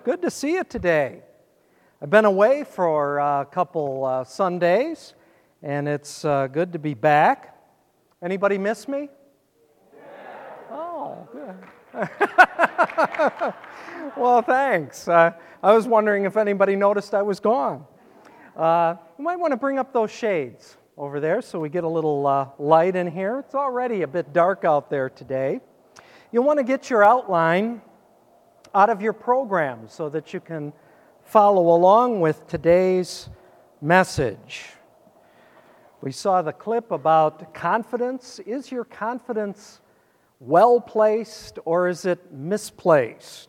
Good to see you today. I've been away for a couple Sundays, and it's good to be back. Anybody miss me? Oh, good. Well, thanks. I was wondering if anybody noticed I was gone. You might want to bring up those shades over there so we get a little light in here. It's already a bit dark out there today. You'll want to get your outline out of your program so that you can follow along with today's message. We saw the clip about confidence. Is your confidence well-placed or is it misplaced?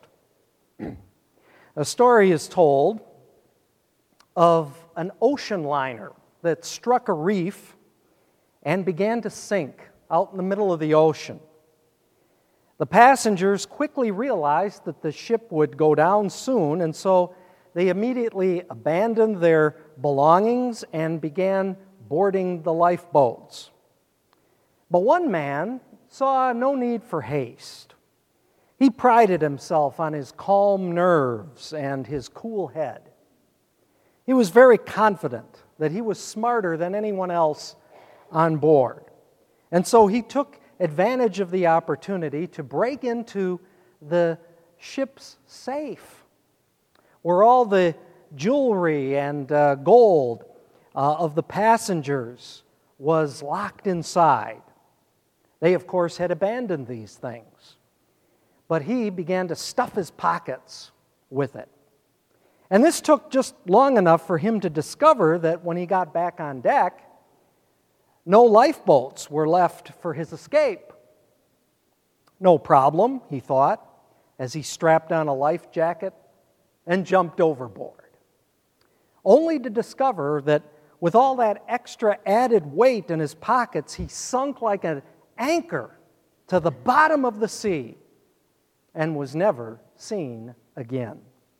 A story is told of an ocean liner that struck a reef and began to sink out in the middle of the ocean. The passengers quickly realized that the ship would go down soon, and so they immediately abandoned their belongings and began boarding the lifeboats. But one man saw no need for haste. He prided himself on his calm nerves and his cool head. He was very confident that he was smarter than anyone else on board. And so he took advantage of the opportunity to break into the ship's safe, where all the jewelry and gold of the passengers was locked inside. They, of course, had abandoned these things, but he began to stuff his pockets with it. And this took just long enough for him to discover that when he got back on deck, no lifeboats were left for his escape. No problem, he thought, as he strapped on a life jacket and jumped overboard, only to discover that with all that extra added weight in his pockets, he sunk like an anchor to the bottom of the sea and was never seen again.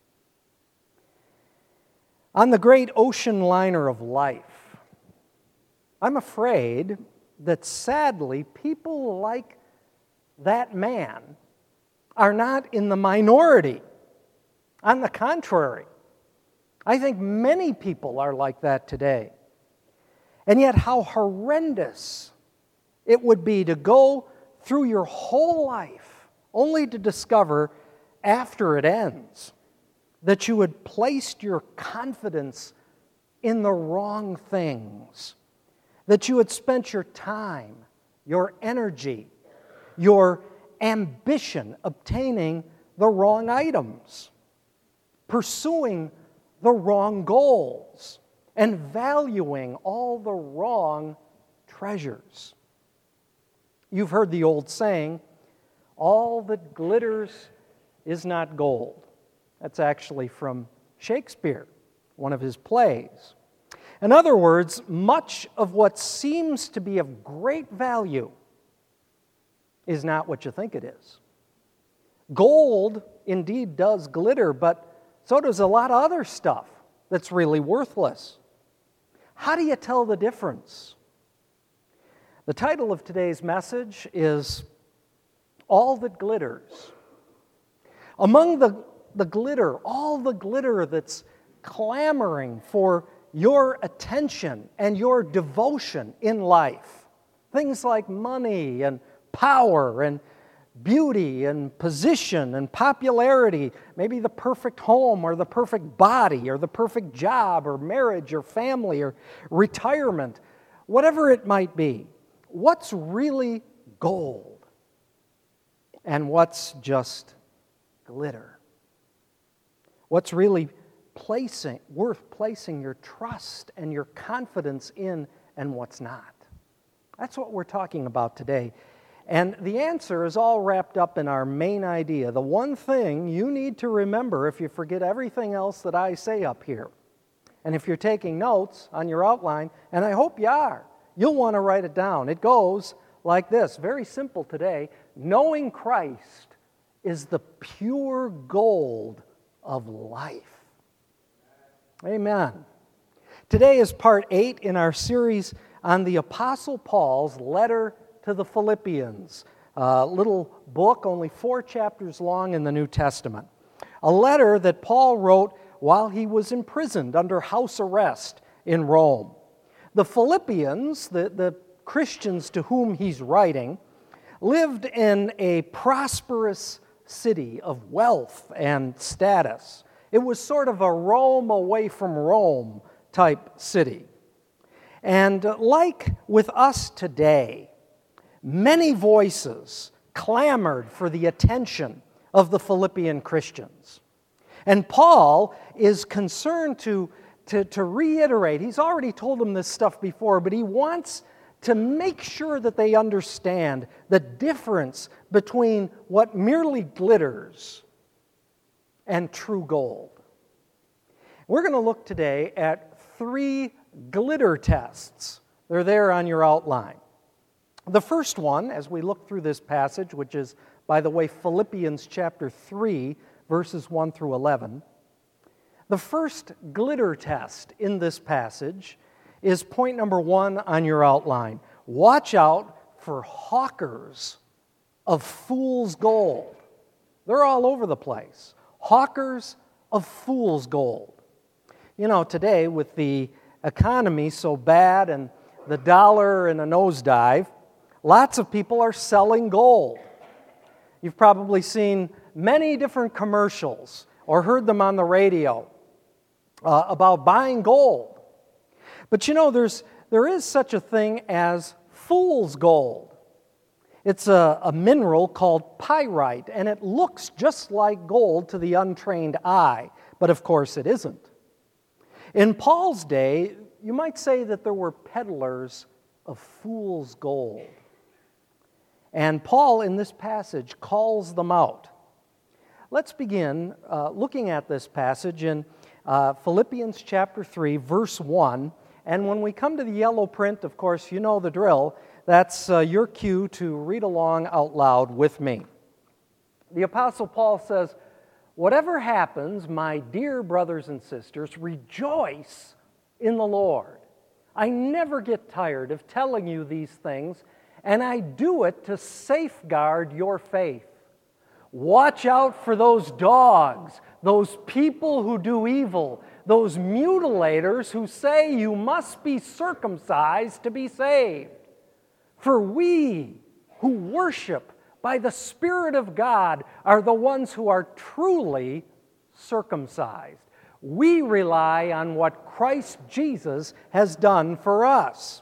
On the great ocean liner of life, I'm afraid that sadly people like that man are not in the minority. On the contrary, I think many people are like that today. And yet how horrendous it would be to go through your whole life only to discover after it ends that you had placed your confidence in the wrong things, that you had spent your time, your energy, your ambition obtaining the wrong items, pursuing the wrong goals, and valuing all the wrong treasures. You've heard the old saying, all that glitters is not gold. That's actually from Shakespeare, one of his plays. In other words, much of what seems to be of great value is not what you think it is. Gold indeed does glitter, but so does a lot of other stuff that's really worthless. How do you tell the difference? The title of today's message is All That Glitters. Among the glitter, all the glitter that's clamoring for your attention and your devotion in life, things like money and power and beauty and position and popularity, maybe the perfect home or the perfect body or the perfect job or marriage or family or retirement, whatever it might be. What's really gold and what's just glitter? What's really worth placing your trust and your confidence in and what's not? That's what we're talking about today. And the answer is all wrapped up in our main idea. The one thing you need to remember if you forget everything else that I say up here. And if you're taking notes on your outline, and I hope you are, you'll want to write it down. It goes like this, very simple today. Knowing Christ is the pure gold of life. Amen. Today is part 8 in our series on the Apostle Paul's letter to the Philippians, a little book, only 4 chapters long in the New Testament. a letter that Paul wrote while he was imprisoned under house arrest in Rome. The Philippians, the Christians to whom he's writing, lived in a prosperous city of wealth and status. It was sort of a Rome away from Rome type city. And like with us today, many voices clamored for the attention of the Philippian Christians. And Paul is concerned to reiterate. He's already told them this stuff before, but he wants to make sure that they understand the difference between what merely glitters and true gold. We're going to look today at 3 glitter tests. They're there on your outline. The first one, as we look through this passage, which is, by the way, Philippians chapter 3, verses 1 through 11, the first glitter test in this passage is point number 1 on your outline. Watch out for hawkers of fool's gold. They're all over the place. Hawkers of fool's gold. You know, today with the economy so bad and the dollar in a nosedive, lots of people are selling gold. You've probably seen many different commercials or heard them on the radio about buying gold. But you know, there is such a thing as fool's gold. It's a mineral called pyrite, and it looks just like gold to the untrained eye, but of course it isn't. In Paul's day, you might say that there were peddlers of fool's gold. And Paul, in this passage, calls them out. Let's begin looking at this passage in Philippians chapter 3, verse 1. And when we come to the yellow print, of course, you know the drill. That's your cue to read along out loud with me. The Apostle Paul says, "Whatever happens, my dear brothers and sisters, rejoice in the Lord. I never get tired of telling you these things, and I do it to safeguard your faith. Watch out for those dogs, those people who do evil, those mutilators who say you must be circumcised to be saved. For we who worship by the Spirit of God are the ones who are truly circumcised. We rely on what Christ Jesus has done for us."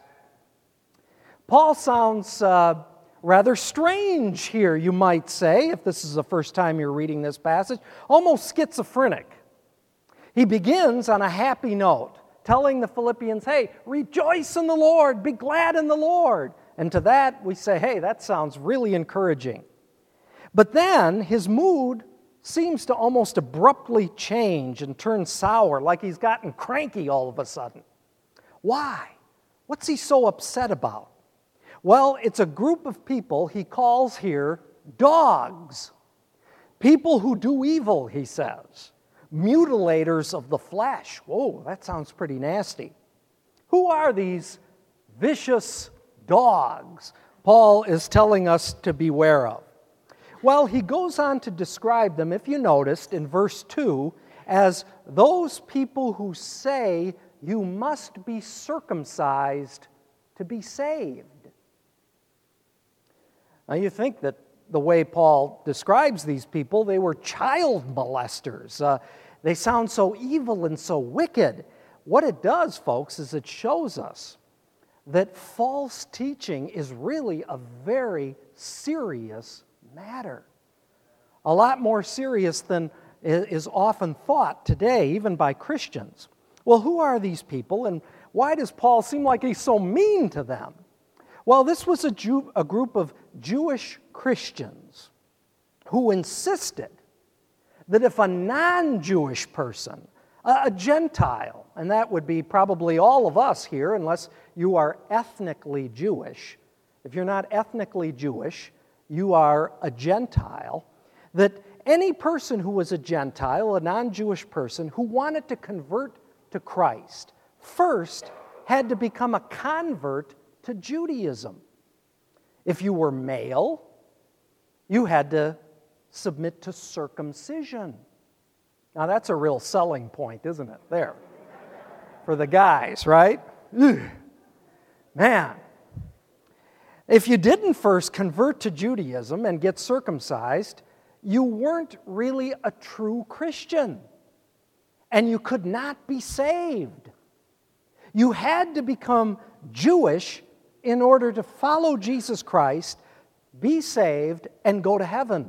Paul sounds rather strange here, you might say, if this is the first time you're reading this passage, almost schizophrenic. He begins on a happy note, telling the Philippians, hey, rejoice in the Lord, be glad in the Lord. And to that we say, hey, that sounds really encouraging. But then his mood seems to almost abruptly change and turn sour, like he's gotten cranky all of a sudden. Why? What's he so upset about? Well, it's a group of people he calls here dogs. People who do evil, he says. Mutilators of the flesh. Whoa, that sounds pretty nasty. Who are these vicious dogs Paul is telling us to beware of? Well, he goes on to describe them, if you noticed, in verse 2, as those people who say you must be circumcised to be saved. Now, you think that the way Paul describes these people, they were child molesters. They sound so evil and so wicked. What it does, folks, is it shows us that false teaching is really a very serious matter. A lot more serious than is often thought today, even by Christians. Well, who are these people, and why does Paul seem like he's so mean to them? Well, this was a group of Jewish Christians who insisted that if a non-Jewish person, a Gentile, and that would be probably all of us here unless you are ethnically Jewish. If you're not ethnically Jewish, you are a Gentile, that any person who was a Gentile, a non-Jewish person, who wanted to convert to Christ, first had to become a convert to Judaism. If you were male, you had to submit to circumcision. Now that's a real selling point, isn't it? There. For the guys, right? Ugh. Man. If you didn't first convert to Judaism and get circumcised, you weren't really a true Christian. And you could not be saved. You had to become Jewish in order to follow Jesus Christ, be saved, and go to heaven.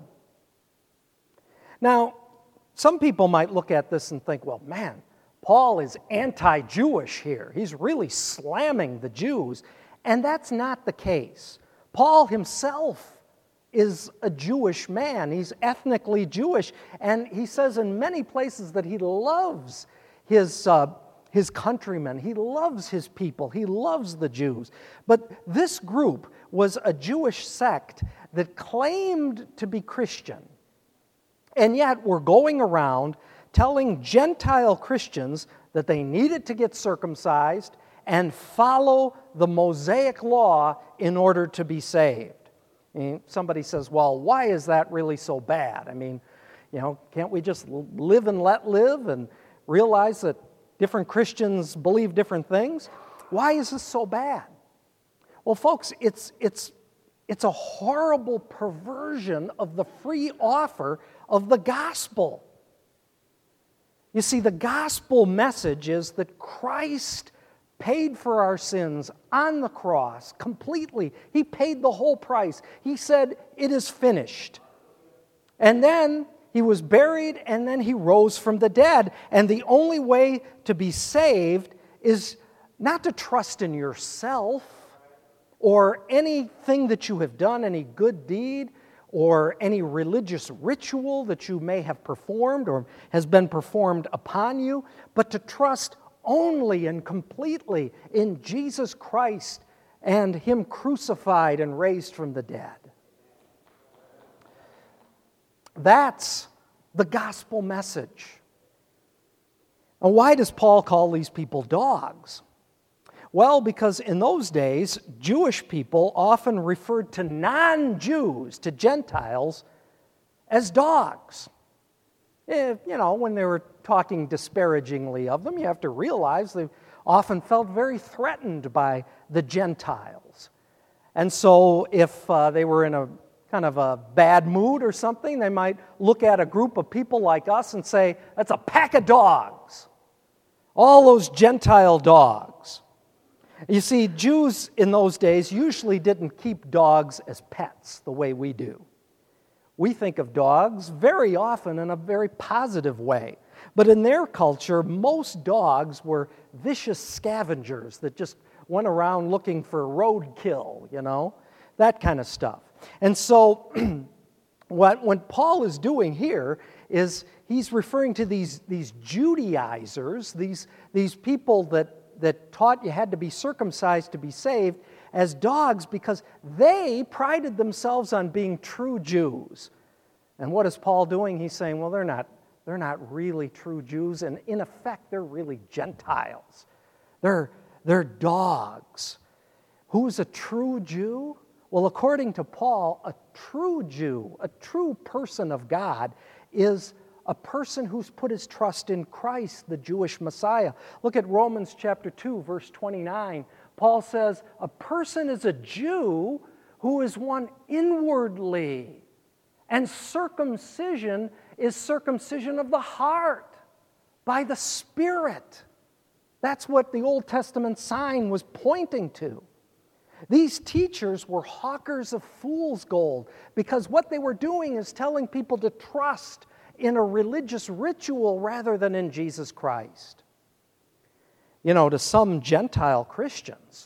Now, some people might look at this and think, well, man, Paul is anti-Jewish here. He's really slamming the Jews. And that's not the case. Paul himself is a Jewish man. He's ethnically Jewish. And he says in many places that he loves his countrymen. He loves his people. He loves the Jews. But this group was a Jewish sect that claimed to be Christian. And yet were going around telling Gentile Christians that they needed to get circumcised and follow the Mosaic law in order to be saved. I mean, somebody says, well, why is that really so bad? I mean, can't we just live and let live and realize that different Christians believe different things? Why is this so bad? Well, folks, it's a horrible perversion of the free offer of the gospel. You see, the gospel message is that Christ paid for our sins on the cross completely. He paid the whole price. He said, "It is finished." And then he was buried, and then he rose from the dead. And the only way to be saved is not to trust in yourself or anything that you have done, any good deed, or any religious ritual that you may have performed or has been performed upon you, but to trust only and completely in Jesus Christ and Him crucified and raised from the dead. That's the gospel message. And why does Paul call these people dogs? Well, because in those days, Jewish people often referred to non-Jews, to Gentiles, as dogs. When they were talking disparagingly of them, you have to realize they often felt very threatened by the Gentiles. And so if they were in a kind of a bad mood or something, they might look at a group of people like us and say, that's a pack of dogs. All those Gentile dogs. You see, Jews in those days usually didn't keep dogs as pets the way we do. We think of dogs very often in a very positive way. But in their culture, most dogs were vicious scavengers that just went around looking for roadkill, that kind of stuff. And so what Paul is doing here is he's referring to these Judaizers, these people that taught you had to be circumcised to be saved, as dogs because they prided themselves on being true Jews. And what is Paul doing? He's saying, well, they're not really true Jews, and in effect, they're really Gentiles. They're dogs. Who's a true Jew? Well, according to Paul, a true Jew, a true person of God, is a person who's put his trust in Christ, the Jewish Messiah. Look at Romans chapter 2, verse 29. Paul says, a person is a Jew who is one inwardly, and circumcision is circumcision of the heart by the Spirit. That's what the Old Testament sign was pointing to. These teachers were hawkers of fool's gold because what they were doing is telling people to trust in a religious ritual rather than in Jesus Christ. To some Gentile Christians,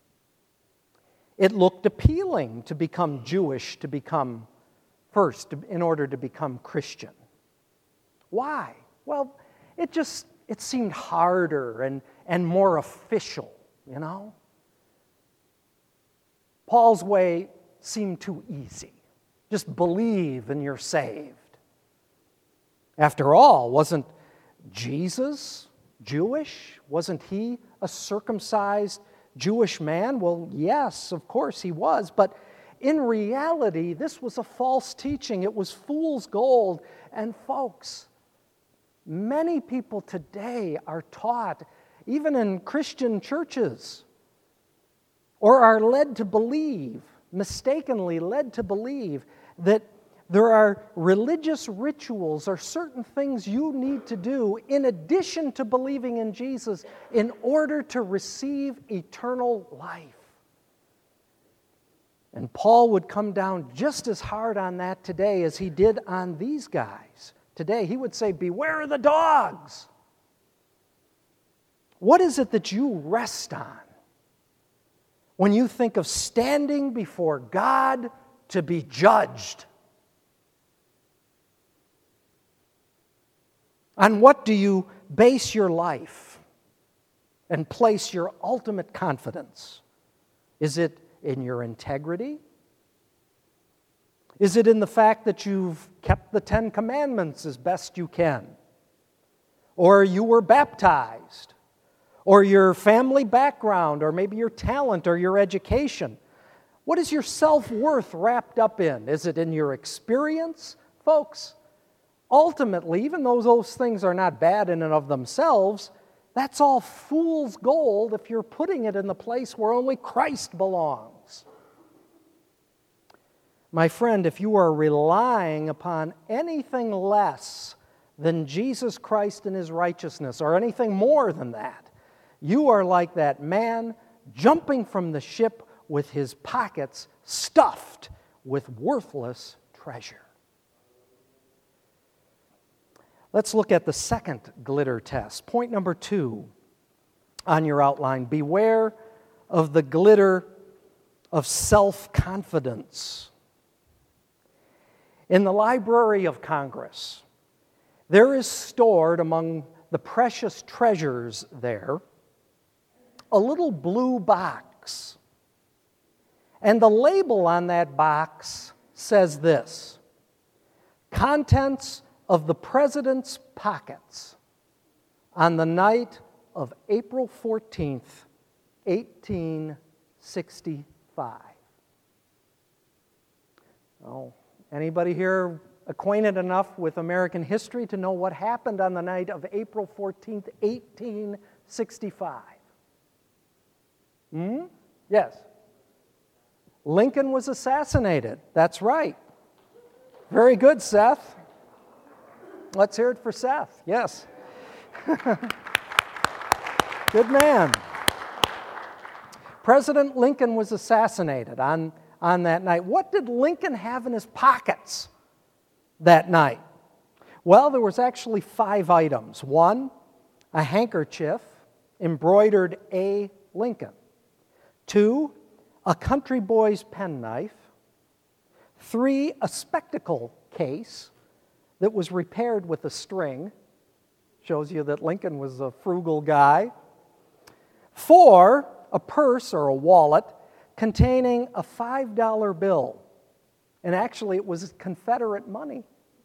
it looked appealing to become Jewish, to become first, in order to become Christian. Why? Well, it seemed harder and more official, Paul's way seemed too easy. Just believe and you're saved. After all, wasn't Jesus Jewish? Wasn't he a circumcised Jewish man? Well, yes, of course he was, but in reality, this was a false teaching. It was fool's gold. And folks, Many people today are taught, even in Christian churches, or are led to believe, mistakenly led to believe, that there are religious rituals or certain things you need to do in addition to believing in Jesus in order to receive eternal life. And Paul would come down just as hard on that today as he did on these guys. Today, he would say, beware of the dogs. What is it that you rest on when you think of standing before God to be judged? On what do you base your life and place your ultimate confidence? Is it in your integrity? Is it in the fact that you've kept the 10 Commandments as best you can? Or you were baptized? Or your family background? Or maybe your talent or your education? What is your self-worth wrapped up in? Is it in your experience? Folks, ultimately, even though those things are not bad in and of themselves, that's all fool's gold if you're putting it in the place where only Christ belongs. My friend, if you are relying upon anything less than Jesus Christ and His righteousness, or anything more than that, you are like that man jumping from the ship with his pockets stuffed with worthless treasure. Let's look at the second glitter test. Point number 2 on your outline. Beware of the glitter of self-confidence. In the Library of Congress, there is stored among the precious treasures there a little blue box. And the label on that box says this: contents of the President's pockets on the night of April 14th, 1865. Oh, anybody here acquainted enough with American history to know what happened on the night of April 14th, 1865? Yes. Lincoln was assassinated. That's right. Very good, Seth. Let's hear it for Seth. Yes. Good man. President Lincoln was assassinated on that night. What did Lincoln have in his pockets that night? Well, there was actually 5 items. 1, a handkerchief embroidered A. Lincoln. 2, a country boy's penknife. 3, a spectacle case that was repaired with a string. Shows you that Lincoln was a frugal guy. 4, a purse or a wallet containing a $5 bill. And actually it was Confederate money.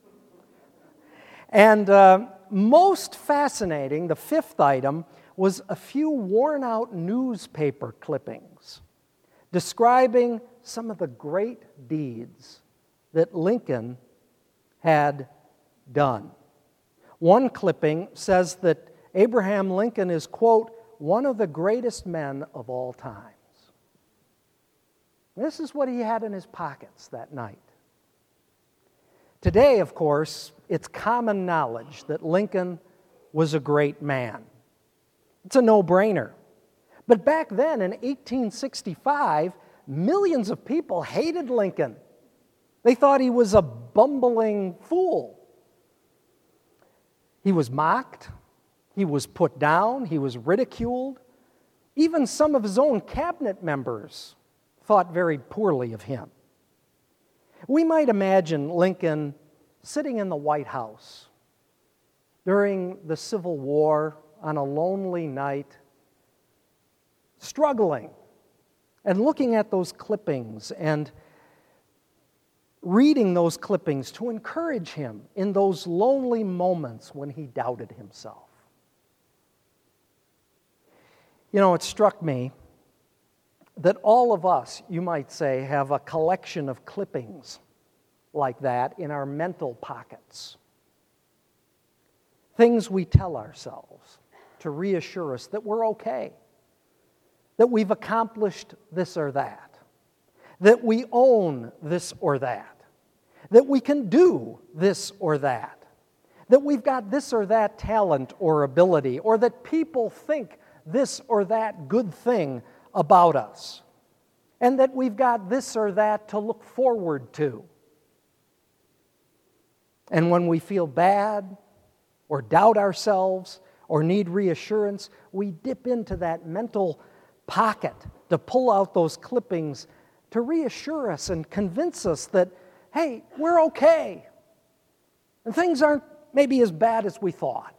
And most fascinating, the 5th item, was a few worn-out newspaper clippings describing some of the great deeds that Lincoln had done. One clipping says that Abraham Lincoln is, quote, one of the greatest men of all times. This is what he had in his pockets that night. Today, of course, it's common knowledge that Lincoln was a great man. It's a no-brainer. But back then, in 1865, millions of people hated Lincoln. They thought he was a bumbling fool. He was mocked. He was put down. He was ridiculed. Even some of his own cabinet members thought very poorly of him. We might imagine Lincoln sitting in the White House during the Civil War on a lonely night, struggling and looking at those clippings and reading those clippings to encourage him in those lonely moments when he doubted himself. You know, it struck me that all of us, you might say, have a collection of clippings like that in our mental pockets. things we tell ourselves to reassure us that we're okay, that we've accomplished this or that we own this or that we can do this or that we've got this or that talent or ability, or that people think this or that good thing about us, and that we've got this or that to look forward to. And when we feel bad or doubt ourselves or need reassurance, we dip into that mental pocket to pull out those clippings to reassure us and convince us that, hey, we're okay, and things aren't maybe as bad as we thought.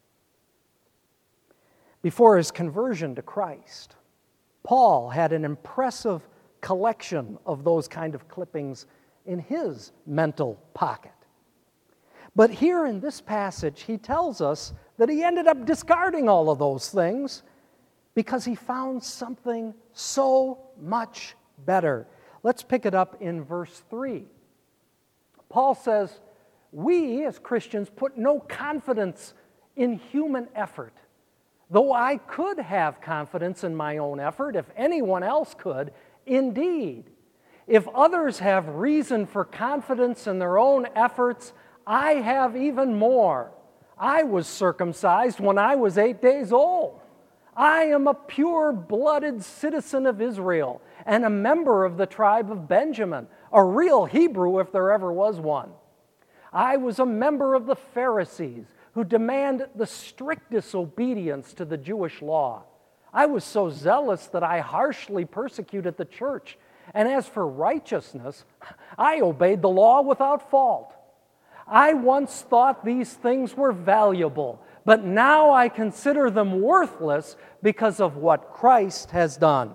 Before his conversion to Christ, Paul had an impressive collection of those kind of clippings in his mental pocket. But here in this passage, he tells us that he ended up discarding all of those things because he found something so much better. Let's pick it up in verse 3. Paul says, "We as Christians put no confidence in human effort, though I could have confidence in my own effort if anyone else could. Indeed, if others have reason for confidence in their own efforts, I have even more. I was circumcised when I was 8 days old. I am a pure-blooded citizen of Israel and a member of the tribe of Benjamin, a real Hebrew if there ever was one. I was a member of the Pharisees who demand the strictest obedience to the Jewish law. I was so zealous that I harshly persecuted the church, and as for righteousness, I obeyed the law without fault. I once thought these things were valuable, but now I consider them worthless because of what Christ has done."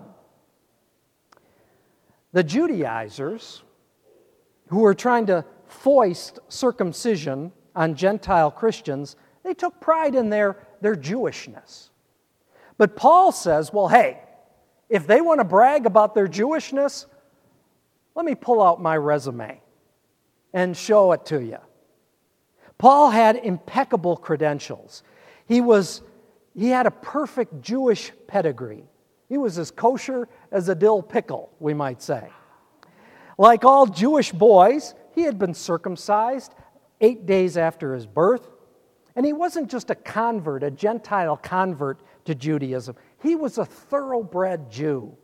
The Judaizers, who were trying to foist circumcision on Gentile Christians, they took pride in their Jewishness. But Paul says, well, hey, if they want to brag about their Jewishness, let me pull out my resume and show it to you. Paul had impeccable credentials. He had a perfect Jewish pedigree. He was as kosher as a dill pickle, we might say. Like all Jewish boys, he had been circumcised 8 days after his birth. And he wasn't just a convert, a Gentile convert to Judaism. He was a thoroughbred Jew.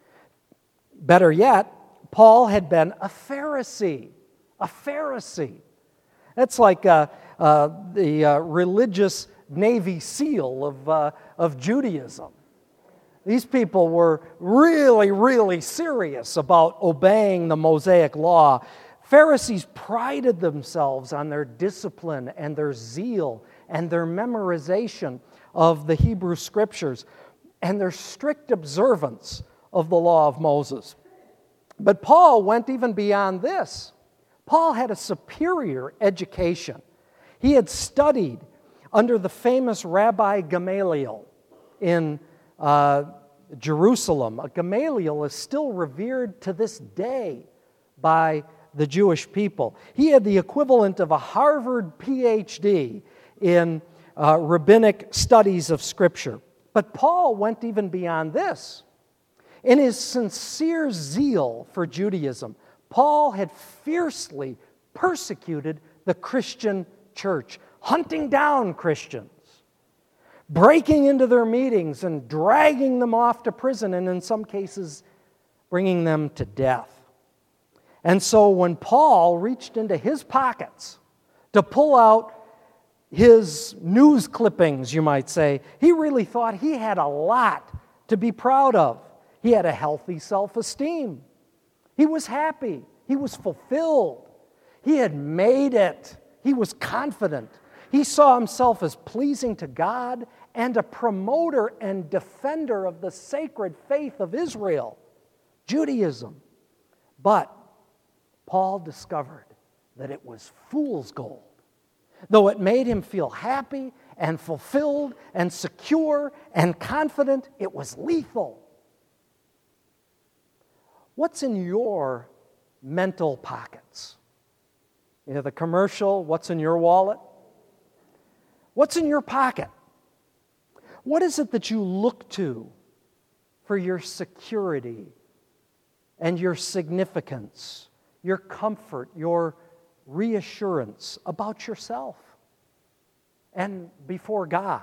Better yet, Paul had been a Pharisee. A Pharisee. That's like the religious Navy SEAL of Judaism. These people were really, really serious about obeying the Mosaic law. Pharisees prided themselves on their discipline and their zeal and their memorization of the Hebrew Scriptures and their strict observance of the law of Moses. But Paul went even beyond this. Paul had a superior education. He had studied under the famous Rabbi Gamaliel in Jerusalem. Gamaliel is still revered to this day by the Jewish people. He had the equivalent of a Harvard PhD in rabbinic studies of Scripture. But Paul went even beyond this. In his sincere zeal for Judaism, Paul had fiercely persecuted the Christian church, hunting down Christians, breaking into their meetings and dragging them off to prison, and in some cases, bringing them to death. And so when Paul reached into his pockets to pull out his news clippings, you might say, he really thought he had a lot to be proud of. He had a healthy self-esteem. He was happy. He was fulfilled. He had made it. He was confident. He saw himself as pleasing to God and a promoter and defender of the sacred faith of Israel, Judaism. But Paul discovered that it was fool's gold. Though it made him feel happy and fulfilled and secure and confident, it was lethal. What's in your mental pockets? You know, the commercial, what's in your wallet? What's in your pocket? What is it that you look to for your security and your significance, your comfort, your reassurance about yourself and before God?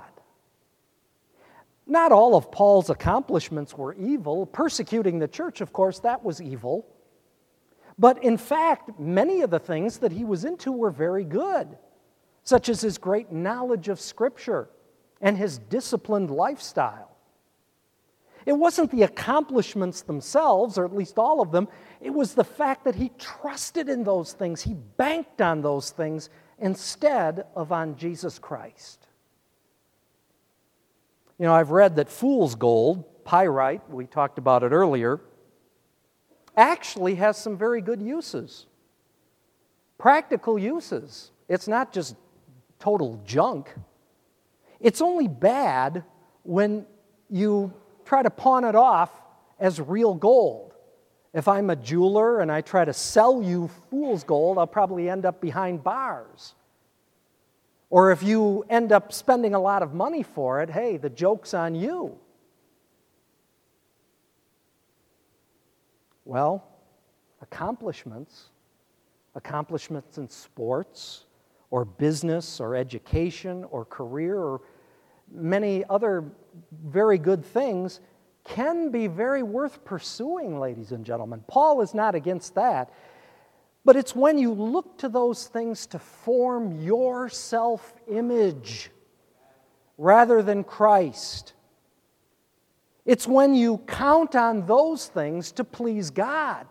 Not all of Paul's accomplishments were evil. Persecuting the church, of course, that was evil. But in fact, many of the things that he was into were very good, such as his great knowledge of Scripture and his disciplined lifestyle. It wasn't the accomplishments themselves, or at least all of them. It was the fact that he trusted in those things. He banked on those things instead of on Jesus Christ. You know, I've read that fool's gold, pyrite, we talked about it earlier, actually has some very good uses. Practical uses. It's not just total junk. It's only bad when you try to pawn it off as real gold. If I'm a jeweler and I try to sell you fool's gold, I'll probably end up behind bars. Or if you end up spending a lot of money for it, hey, the joke's on you. Well, accomplishments in sports or business or education or career or many other very good things can be very worth pursuing, ladies and gentlemen. Paul is not against that. But it's when you look to those things to form your self-image rather than Christ. It's when you count on those things to please God.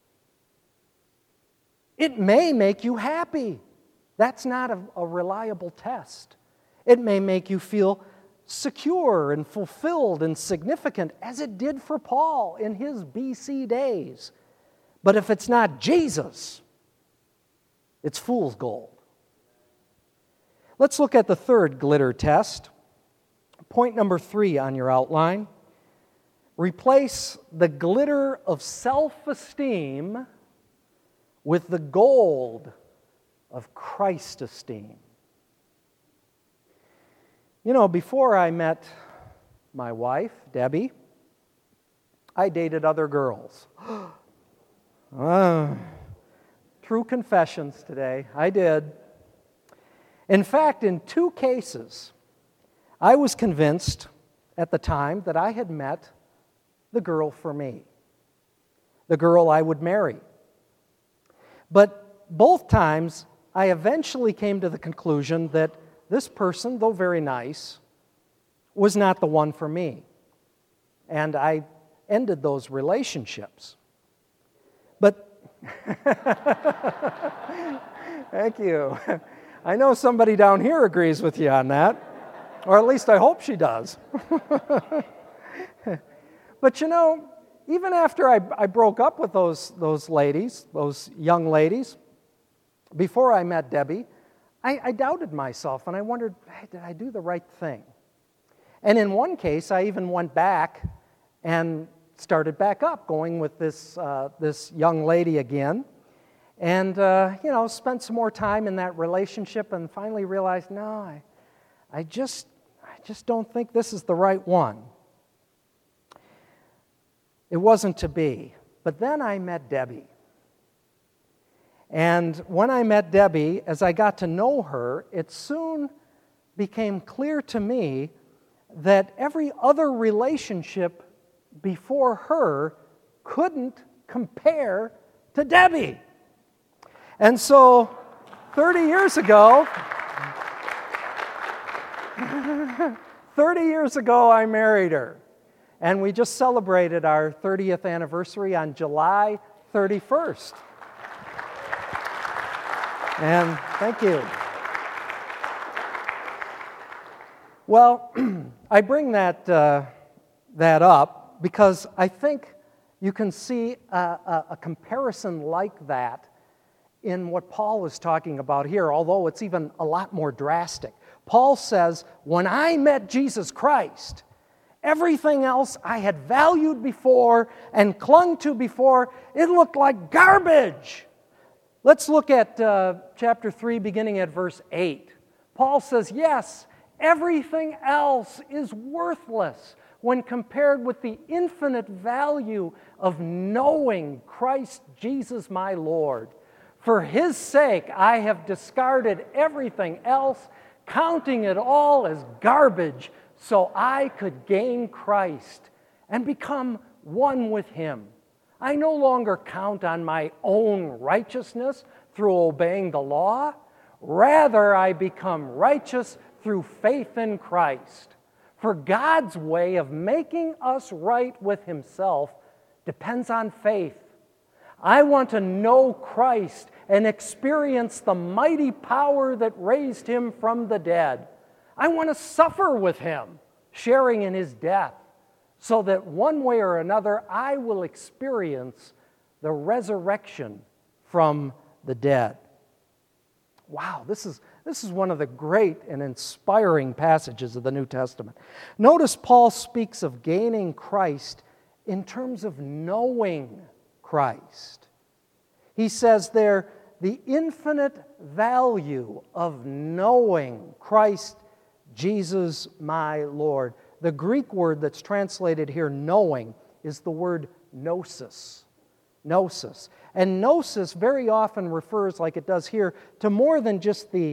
It may make you happy. That's not a reliable test. It may make you feel secure and fulfilled and significant, as it did for Paul in his BC days. But if it's not Jesus, it's fool's gold. Let's look at the third glitter test. Point number 3 on your outline. Replace the glitter of self-esteem with the gold of Christ esteem. You know, before I met my wife, Debbie, I dated other girls. True confessions today. I did. In fact, in 2 cases, I was convinced at the time that I had met the girl for me, the girl I would marry. But both times, I eventually came to the conclusion that this person, though very nice, was not the one for me. And I ended those relationships. But thank you. I know somebody down here agrees with you on that, or at least I hope she does. But you know, even after I broke up with those ladies, those young ladies, before I met Debbie, I doubted myself and I wondered, hey, did I do the right thing? And in one case, I even went back and started back up, going with this young lady again, and spent some more time in that relationship, and finally realized, no, I just don't think this is the right one. It wasn't to be. But then I met Debbie. And when I met Debbie, as I got to know her, it soon became clear to me that every other relationship before her couldn't compare to Debbie. And so 30 years ago, I married her. And we just celebrated our 30th anniversary on July 31st. And thank you. Well, I bring that up because I think you can see a comparison like that in what Paul is talking about here, although it's even a lot more drastic. Paul says, when I met Jesus Christ, everything else I had valued before and clung to before, it looked like garbage. Let's look at chapter 3, beginning at verse 8. Paul says, yes, everything else is worthless when compared with the infinite value of knowing Christ Jesus my Lord. For His sake, I have discarded everything else, counting it all as garbage, so I could gain Christ and become one with Him. I no longer count on my own righteousness through obeying the law. Rather, I become righteous through faith in Christ. For God's way of making us right with Himself depends on faith. I want to know Christ and experience the mighty power that raised Him from the dead. I want to suffer with Him, sharing in His death, so that one way or another I will experience the resurrection from the dead. Wow, this is one of the great and inspiring passages of the New Testament. Notice Paul speaks of gaining Christ in terms of knowing Christ. He says there, the infinite value of knowing Christ Jesus my Lord. The Greek word that's translated here, knowing, is the word gnosis. Gnosis. And gnosis very often refers, like it does here, to more than just the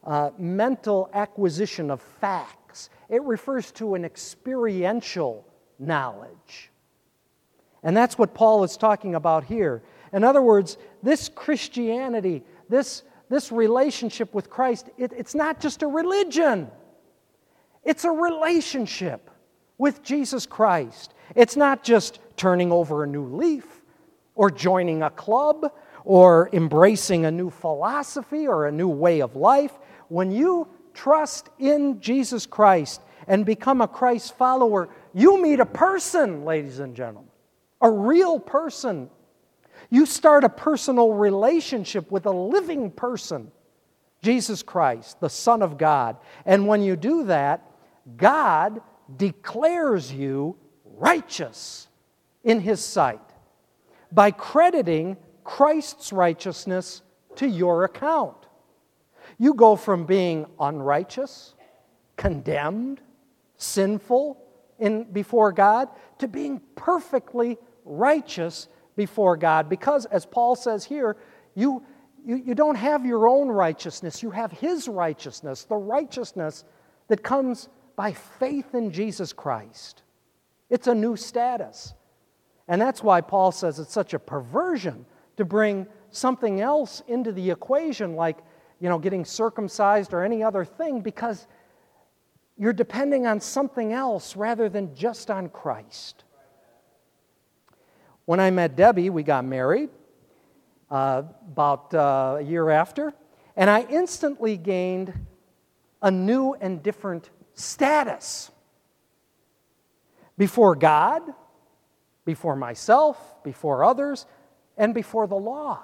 mental acquisition of facts. It refers to an experiential knowledge. And that's what Paul is talking about here. In other words, this Christianity, this relationship with Christ, it's not just a religion. It's a relationship with Jesus Christ. It's not just turning over a new leaf or joining a club or embracing a new philosophy or a new way of life. When you trust in Jesus Christ and become a Christ follower, you meet a person, ladies and gentlemen, a real person. You start a personal relationship with a living person, Jesus Christ, the Son of God. And when you do that, God declares you righteous in His sight by crediting Christ's righteousness to your account. You go from being unrighteous, condemned, sinful before God, to being perfectly righteous before God. Because, as Paul says here, you don't have your own righteousness. You have His righteousness, the righteousness that comes by faith in Jesus Christ. It's a new status. And that's why Paul says it's such a perversion to bring something else into the equation, like, getting circumcised or any other thing, because you're depending on something else rather than just on Christ. When I met Debbie, we got married about a year after, and I instantly gained a new and different status before God, before myself, before others, and before the law.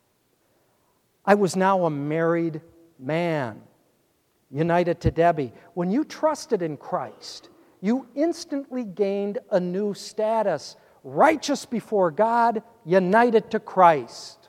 I was now a married man, united to Debbie. When you trusted in Christ, you instantly gained a new status, righteous before God, united to Christ.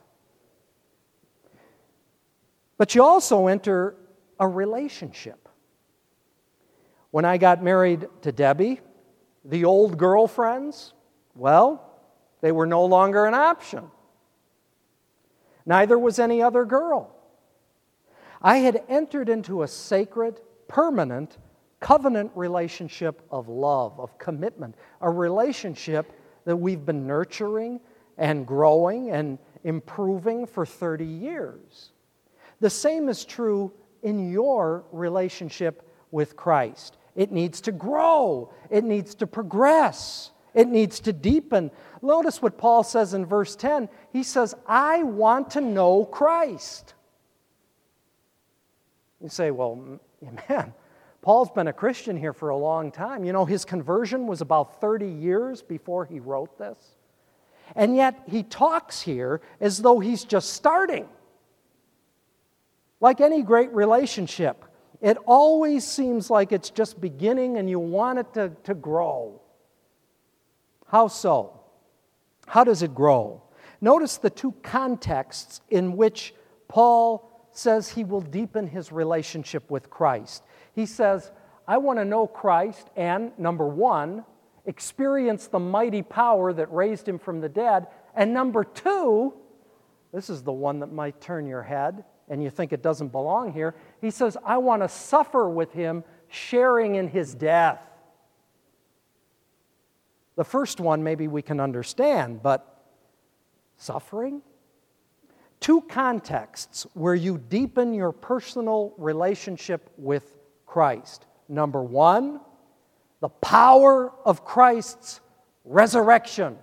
But you also enter a relationship. When I got married to Debbie, the old girlfriends, well, they were no longer an option. Neither was any other girl. I had entered into a sacred, permanent, covenant relationship of love, of commitment, a relationship that we've been nurturing and growing and improving for 30 years. The same is true in your relationship with Christ. It needs to grow. It needs to progress. It needs to deepen. Notice what Paul says in verse 10. He says, I want to know Christ. You say, well, man, Paul's been a Christian here for a long time. His conversion was about 30 years before he wrote this. And yet he talks here as though he's just starting. Like any great relationship, it always seems like it's just beginning and you want it to grow. How so? How does it grow? Notice the two contexts in which Paul says he will deepen his relationship with Christ. He says, I want to know Christ and, number one, experience the mighty power that raised him from the dead. And number two, this is the one that might turn your head and you think it doesn't belong here. He says, I want to suffer with him, sharing in his death. The first one maybe we can understand, but suffering? Two contexts where you deepen your personal relationship with Christ. Number one, the power of Christ's resurrection.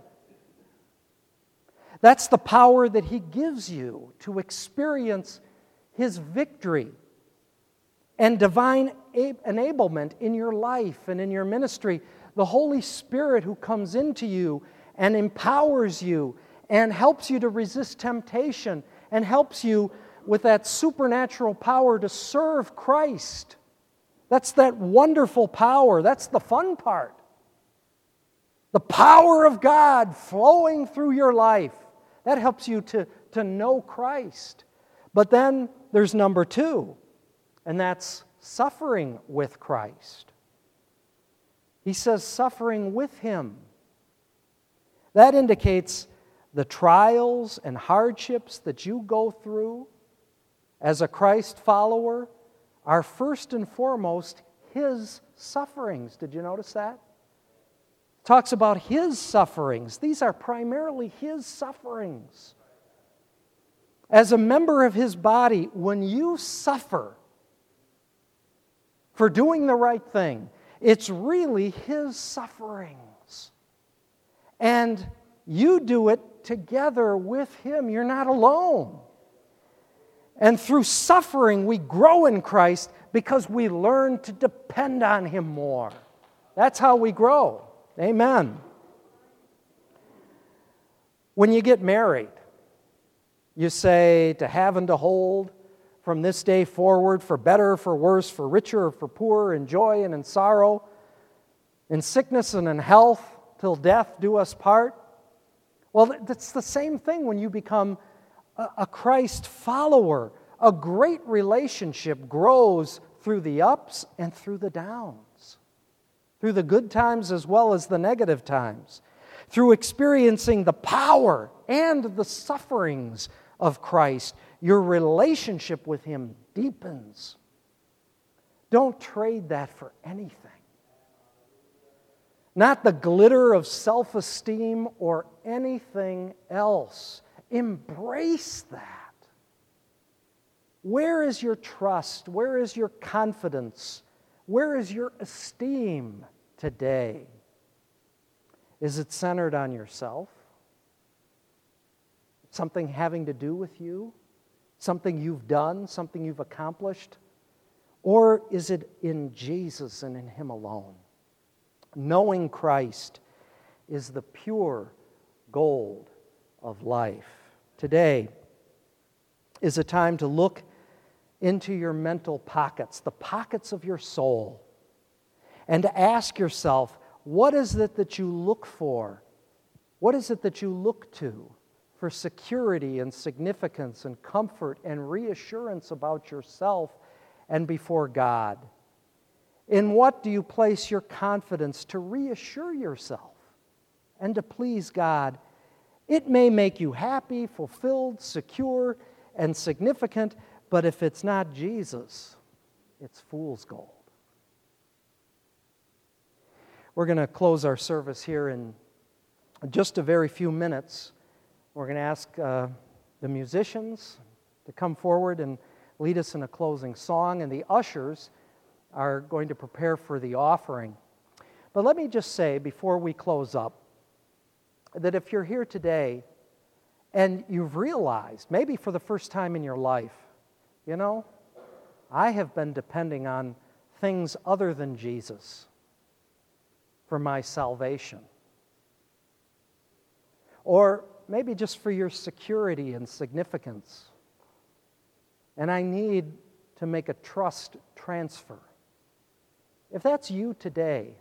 That's the power that he gives you to experience his victory and divine enablement in your life and in your ministry. The Holy Spirit who comes into you and empowers you and helps you to resist temptation and helps you with that supernatural power to serve Christ. That's that wonderful power. That's the fun part. The power of God flowing through your life. That helps you to know Christ. But then there's number two, and that's suffering with Christ. He says suffering with him. That indicates the trials and hardships that you go through as a Christ follower are first and foremost his sufferings. Did you notice that? It talks about his sufferings. These are primarily his sufferings. As a member of his body, when you suffer for doing the right thing, it's really his sufferings. And you do it together with him. You're not alone. And through suffering, we grow in Christ because we learn to depend on him more. That's how we grow. Amen. When you get married, you say to have and to hold from this day forward, for better, for worse, for richer, for poorer, in joy and in sorrow, in sickness and in health, till death do us part. Well, that's the same thing when you become a Christ follower. A great relationship grows through the ups and through the downs, through the good times as well as the negative times, through experiencing the power and the sufferings of Christ. Your relationship with him deepens. Don't trade that for anything. Not the glitter of self-esteem or anything else. Embrace that. Where is your trust? Where is your confidence? Where is your esteem today? Is it centered on yourself? Something having to do with you? Something you've done? Something you've accomplished? Or is it in Jesus and in him alone? Knowing Christ is the pure gold of life. Today is a time to look into your mental pockets, the pockets of your soul, and to ask yourself, what is it that you look for? What is it that you look to for security and significance and comfort and reassurance about yourself and before God? In what do you place your confidence to reassure yourself and to please God? It may make you happy, fulfilled, secure, and significant, but if it's not Jesus, it's fool's gold. We're going to close our service here in just a very few minutes. We're going to ask the musicians to come forward and lead us in a closing song, and the ushers are going to prepare for the offering. But let me just say before we close up that if you're here today and you've realized, maybe for the first time in your life, you know, I have been depending on things other than Jesus for my salvation. Or maybe just for your security and significance. And I need to make a trust transfer. If that's you today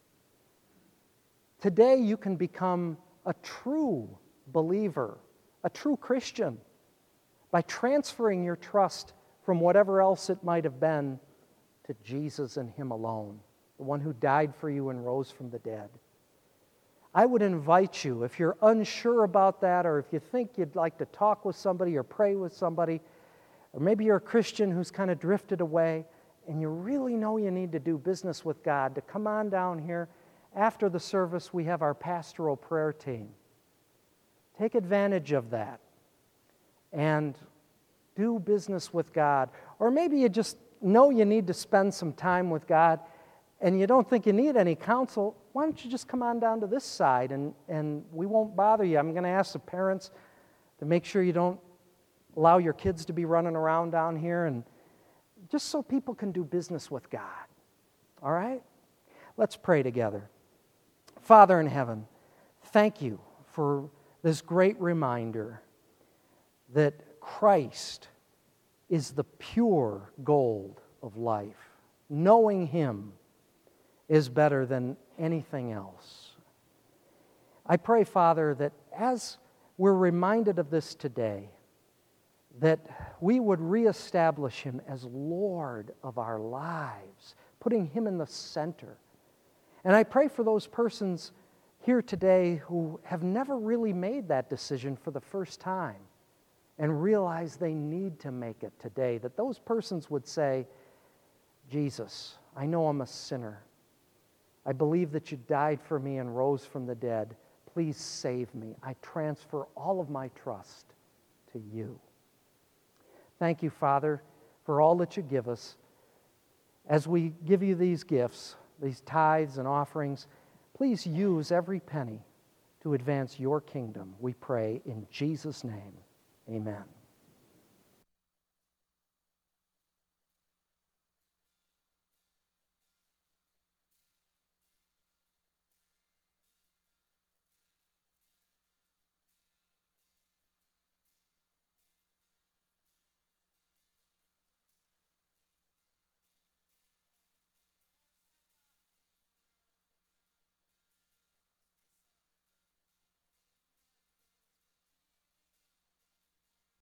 you can become a true believer, a true Christian, by transferring your trust from whatever else it might have been to Jesus and Him alone, the one who died for you and rose from the dead. I would invite you, if you're unsure about that, or if you think you'd like to talk with somebody or pray with somebody, or maybe you're a Christian who's kind of drifted away, and you really know you need to do business with God, to come on down here. After the service, we have our pastoral prayer team. Take advantage of that and do business with God. Or maybe you just know you need to spend some time with God and you don't think you need any counsel. Why don't you just come on down to this side and we won't bother you. I'm going to ask the parents to make sure you don't allow your kids to be running around down here, and just so people can do business with God. All right? Let's pray together. Father in heaven, thank you for this great reminder that Christ is the pure gold of life. Knowing Him is better than anything else. I pray, Father, that as we're reminded of this today, that we would reestablish Him as Lord of our lives, putting Him in the center. And I pray for those persons here today who have never really made that decision for the first time and realize they need to make it today, that those persons would say, Jesus, I know I'm a sinner. I believe that you died for me and rose from the dead. Please save me. I transfer all of my trust to you. Thank you, Father, for all that you give us. As we give you these gifts, these tithes and offerings, please use every penny to advance your kingdom. We pray in Jesus' name. Amen.